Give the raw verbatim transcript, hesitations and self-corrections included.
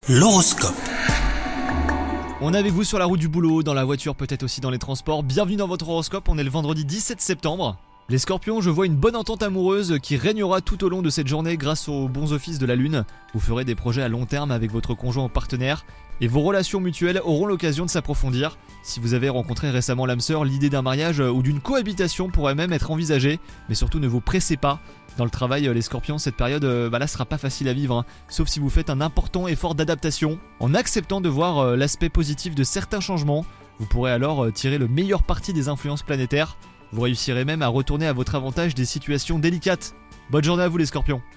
L'horoscope. On est avec vous sur la route du boulot, dans la voiture, peut-être aussi dans les transports. Bienvenue dans votre horoscope, on est le vendredi dix-sept septembre. Les scorpions, je vois une bonne entente amoureuse qui régnera tout au long de cette journée grâce aux bons offices de la lune. Vous ferez des projets à long terme avec votre conjoint ou partenaire et vos relations mutuelles auront l'occasion de s'approfondir. Si vous avez rencontré récemment l'âme sœur, l'idée d'un mariage ou d'une cohabitation pourrait même être envisagée, mais surtout ne vous pressez pas. Dans le travail, les scorpions, cette période euh, bah là sera pas facile à vivre, hein, sauf si vous faites un important effort d'adaptation. En acceptant de voir euh, l'aspect positif de certains changements, vous pourrez alors euh, tirer le meilleur parti des influences planétaires. Vous réussirez même à retourner à votre avantage des situations délicates. Bonne journée à vous les scorpions.